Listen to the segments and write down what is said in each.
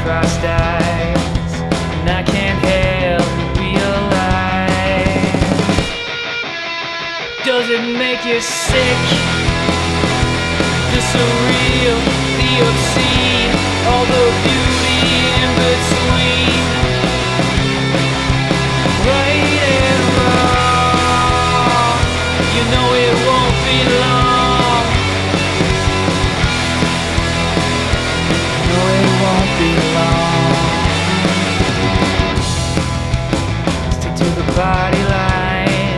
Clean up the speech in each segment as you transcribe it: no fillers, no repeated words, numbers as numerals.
crossed eyes, and I can't help but realize. Does it make you sick? The surreal, the obscene, all the beauty in between. Right and wrong, you know it won't be long. No, it won't be long. Stick to the body line,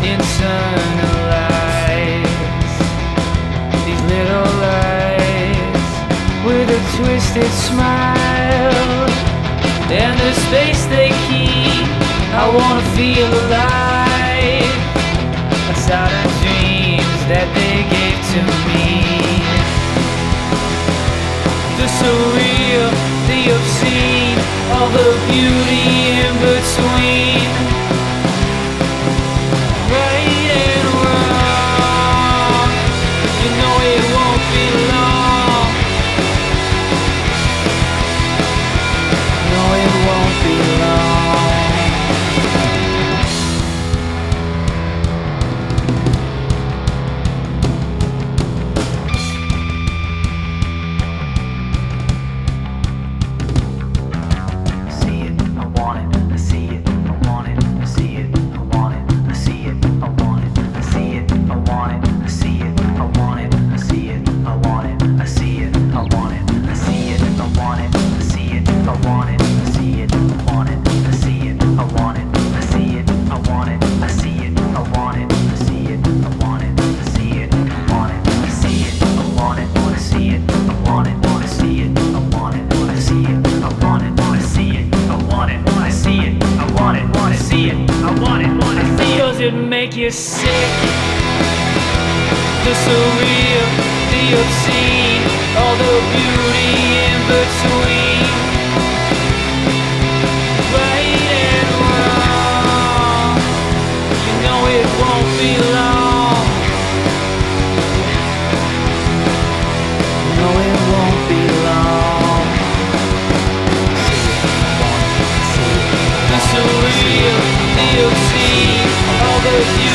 internalize these little lies with a twisted smile and the space they keep. I wanna feel alive outside of dreams that they gave to me. The surreal, the obscene, all the beauty in between. Right and wrong, you know it won't be long. No, it won't be long. Does it make you sick? The surreal, the obscene, all the beauty in between. Right and wrong, you know it won't be long. No, it won't be long. The surreal, the obscene, all the beauty